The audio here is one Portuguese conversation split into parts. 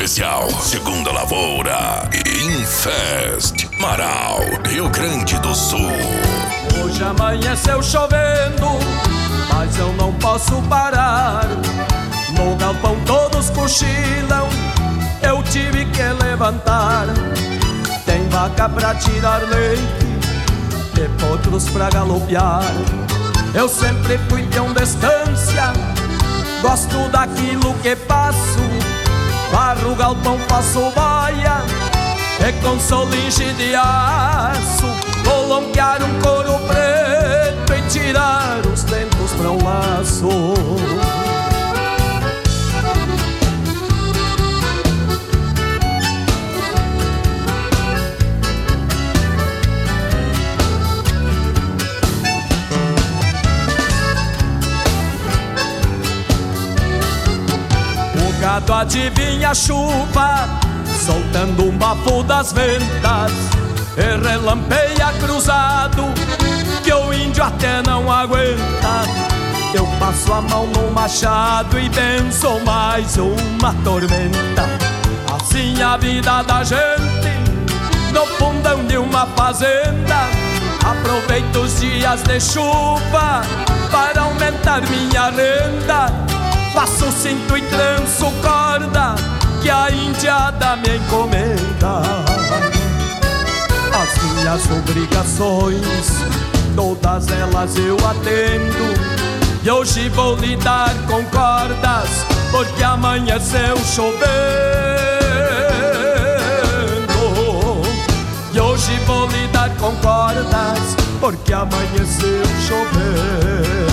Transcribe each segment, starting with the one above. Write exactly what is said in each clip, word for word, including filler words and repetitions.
especial Segunda Lavoura Infest Marau, Rio Grande do Sul. Hoje amanheceu chovendo, mas eu não posso parar. No galpão todos cochilam, eu tive que levantar. Tem vaca pra tirar leite e potros pra galopear. Eu sempre fui peão de estância, gosto daquilo que passo. Barro o galpão, faço boia e com solinge de aço. Vou lonquear um couro preto e tirar os dentes pra um laço. O gado adivinha a chuva, soltando um bafo das ventas, e relampeia cruzado, que o índio até não aguenta. Eu passo a mão no machado e benzo mais uma tormenta. Assim a vida da gente, no fundão de uma fazenda. Aproveito os dias de chuva para aumentar minha renda. Faço cinto e tranço corda, que a indiada me encomenda. As minhas obrigações, todas elas eu atendo. E hoje vou lidar com cordas, porque amanheceu chovendo. E hoje vou lidar com cordas, porque amanheceu chovendo.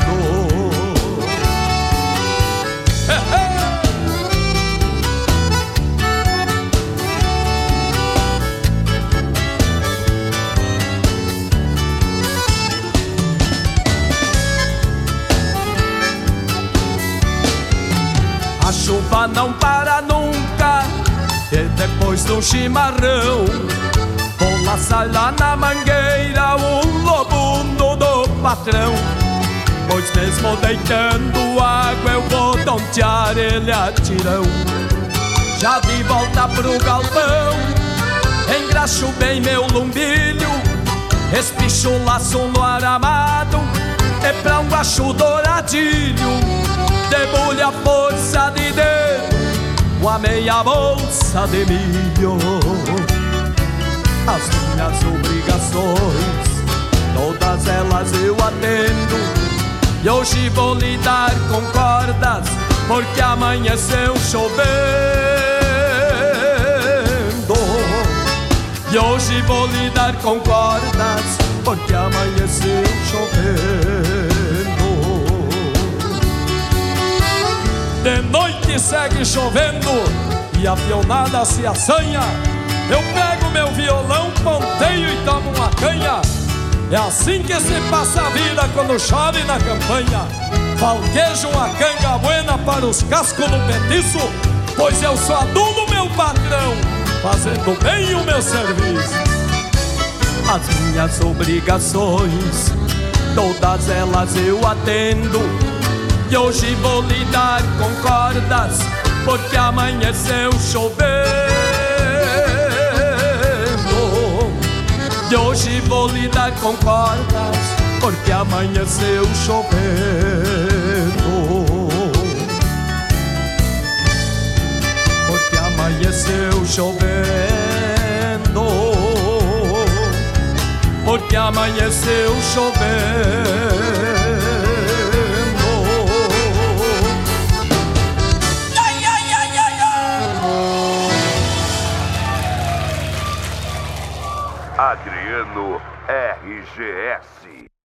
A chuva não para nunca, e depois do chimarrão vou laçar lá na mangueira um lobundo do patrão. Pois mesmo deitando água eu vou tontear ele a tirão. Já de volta pro galpão, engraxo bem meu lumbilho, espicho o laço no aramado, é pra um guacho douradilho. Debulhe a força de dedo com a meia bolsa de milho. As minhas obrigações, todas elas eu atendo. E hoje vou lidar com cordas, porque amanheceu chovendo. E hoje vou lidar com cordas, porque amanheceu chovendo. De noite segue chovendo e a pionada se assanha. Eu pego meu violão, ponteio e tomo uma canha. É assim que se passa a vida quando chove na campanha. Falquejo uma canga buena para os cascos no petiço, pois eu sou adubo meu patrão, fazendo bem o meu serviço. As minhas obrigações, todas elas eu atendo. E hoje vou lidar com cordas, porque amanheceu chovendo. E hoje vou lidar com cordas, porque amanheceu chovendo. Porque amanheceu chovendo. Porque amanheceu chovendo. Adriano R G S